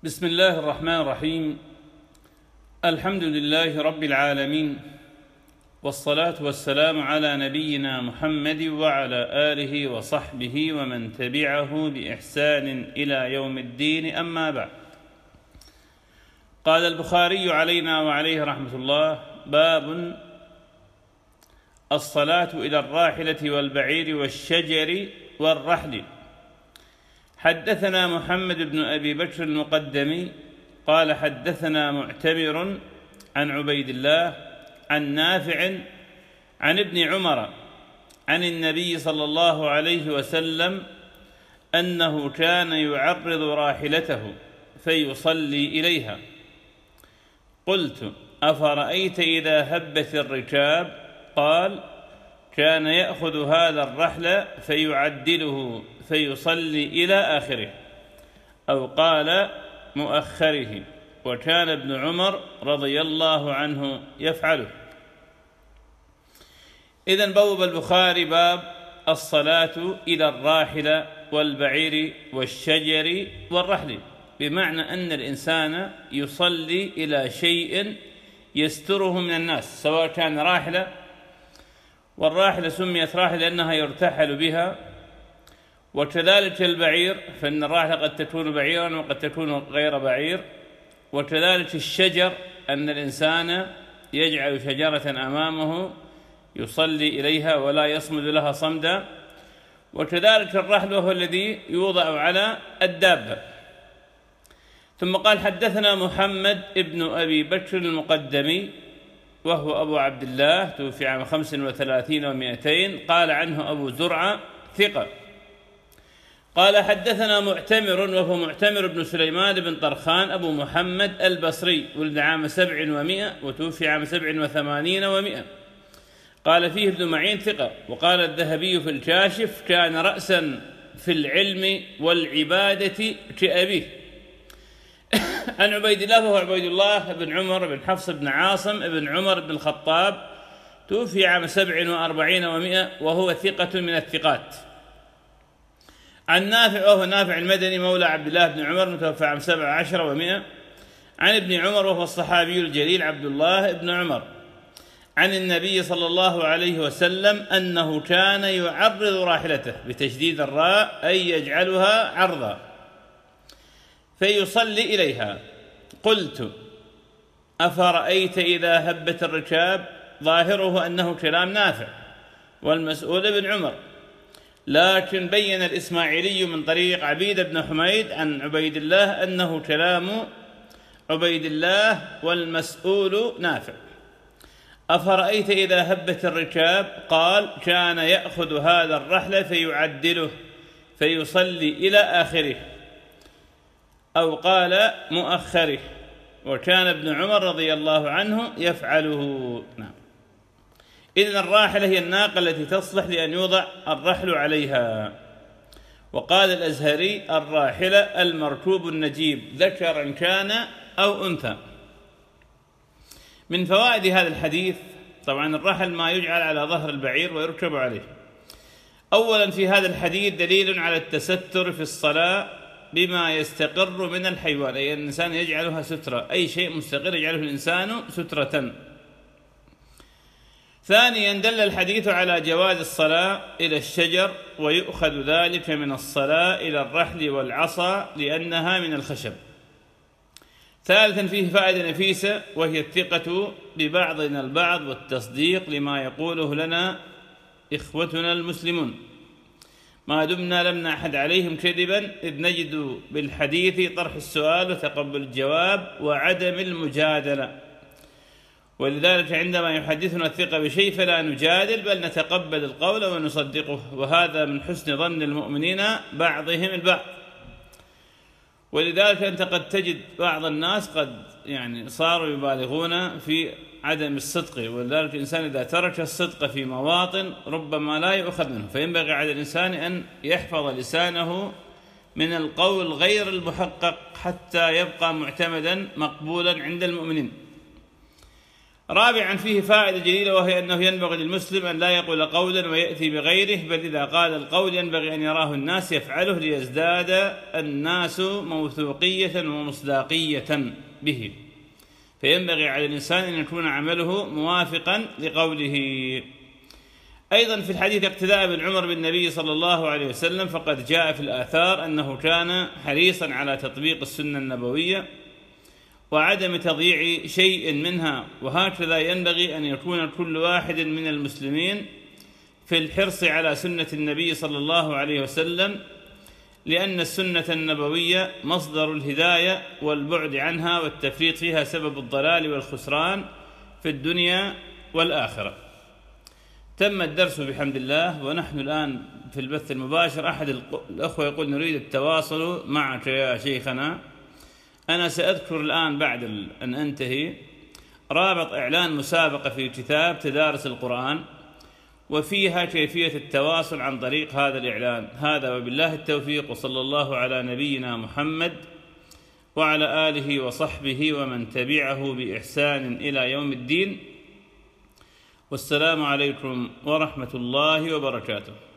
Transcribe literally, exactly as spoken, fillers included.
بسم الله الرحمن الرحيم. الحمد لله رب العالمين، والصلاة والسلام على نبينا محمد وعلى آله وصحبه ومن تبعه بإحسان إلى يوم الدين، أما بعد. قال البخاري علينا وعليه رحمة الله: باب الصلاة إلى الراحلة والبعير والشجر والرحل. حدثنا محمد بن أبي بكر المقدمي قال حدثنا معتمر عن عبيد الله عن نافع عن ابن عمر عن النبي صلى الله عليه وسلم أنه كان يعرض راحلته فيصلي إليها. قلت: أفرأيت إذا هبت الركاب؟ قال: كان يأخذ هذا الرحل فيعدله فيصلي إلى آخره، أو قال مؤخره، وكان ابن عمر رضي الله عنه يفعله. إذن بوب البخاري باب الصلاة إلى الراحلة والبعير والشجر والرحل، بمعنى أن الإنسان يصلي إلى شيء يستره من الناس، سواء كان راحلة، والراحلة سميت راحلة لأنها يرتحل بها، وكذلك البعير، فإن الراحلة قد تكون بعيرا وقد تكون غير بعير، وكذلك الشجر، أن الإنسان يجعل شجرة أمامه يصلي إليها ولا يصمد لها صمدا، وكذلك الرحل وهو الذي يوضع على الدابة. ثم قال: حدثنا محمد ابن أبي بكر المقدمي وهو أبو عبد الله، توفي عام خمس وثلاثين ومائتين، قال عنه أبو زرعة ثقة. قال: حدثنا معتمر وهو معتمر بن سليمان بن طرخان أبو محمد البصري، ولد عام سبع ومائة وتوفي عام سبع وثمانين ومائة، قال فيه ابن معين ثقة. وقال الذهبي في الكاشف: كان رأسا في العلم والعبادة كأبيه. عن عبيد الله وهو عبيد الله بن عمر بن حفص بن عاصم بن عمر بن الخطاب، توفي عام سبع وأربعين ومائة، وهو ثقة من الثقات. عن نافع وهو نافع المدني مولى عبد الله بن عمر، متوفى عام سبع عشر ومائة، عن ابن عمر وهو الصحابي الجليل عبد الله بن عمر، عن النبي صلى الله عليه وسلم أنه كان يعرض راحلته بتشديد الراء، أي يجعلها عرضا، فيصلي إليها. قلت: أفرأيت إذا هبت الركاب؟ ظاهره أنه كلام نافع والمسؤول ابن عمر، لكن بين الإسماعيلي من طريق عبيد بن حميد عن عبيد الله أنه كلام عبيد الله والمسؤول نافع. أفرأيت إذا هبت الركاب؟ قال: كان يأخذ هذا الرحل فيعدله فيصلي إلى آخره، أو قال مؤخره، وكان ابن عمر رضي الله عنه يفعله. نعم. إذن الراحلة هي الناقة التي تصلح لأن يوضع الرحل عليها. وقال الأزهري: الراحلة المركوب النجيب، ذكرا كان أو أنثى. من فوائد هذا الحديث، طبعا الرحل ما يجعل على ظهر البعير ويركب عليه. أولا، في هذا الحديث دليل على التستر في الصلاة بما يستقر من الحيوان، أي الإنسان يجعلها سترة، أي شيء مستقر يجعله الإنسان سترة. ثانيا، دل الحديث على جواز الصلاة إلى الشجر، ويؤخذ ذلك من الصلاة إلى الرحل والعصا لأنها من الخشب. ثالثا، فيه فائدة نفيسة، وهي الثقة ببعضنا البعض والتصديق لما يقوله لنا إخوتنا المسلمون، ما دمنا لم نعهد عليهم كذبا، إذ نجد بالحديث طرح السؤال وتقبل الجواب وعدم المجادلة. ولذلك عندما يحدثنا الثقة بشيء فلا نجادل، بل نتقبل القول ونصدقه، وهذا من حسن ظن المؤمنين بعضهم البعض. ولذلك أنت قد تجد بعض الناس قد يعني صاروا يبالغون في عدم الصدق، ولذلك الإنسان إذا ترك الصدق في مواطن ربما لا يؤخذ منه، فينبغي على الإنسان أن يحفظ لسانه من القول غير المحقق حتى يبقى معتمدا مقبولا عند المؤمنين. رابعا فيه فائدة جليلة، وهي أنه ينبغي للمسلم أن لا يقول قولا ويأتي بغيره، بل إذا قال القول ينبغي أن يراه الناس يفعله ليزداد الناس موثوقية ومصداقية به، فينبغي على الإنسان أن يكون عمله موافقا لقوله. أيضا في الحديث اقتداء بن عمر بالنبي صلى الله عليه وسلم، فقد جاء في الآثار أنه كان حريصا على تطبيق السنة النبوية وعدم تضييع شيء منها، وهكذا ينبغي أن يكون كل واحد من المسلمين في الحرص على سنة النبي صلى الله عليه وسلم، لأن السنة النبوية مصدر الهداية، والبعد عنها والتفريط فيها سبب الضلال والخسران في الدنيا والآخرة. تم الدرس بحمد الله، ونحن الآن في البث المباشر. أحد الأخوة يقول: نريد التواصل معك يا شيخنا. أنا سأذكر الآن بعد أن أنتهي رابط إعلان مسابقة في كتاب تدارس القرآن، وفيها كيفية التواصل عن طريق هذا الإعلان. هذا وبالله التوفيق، وصلى الله على نبينا محمد وعلى آله وصحبه ومن تبعه بإحسان إلى يوم الدين، والسلام عليكم ورحمة الله وبركاته.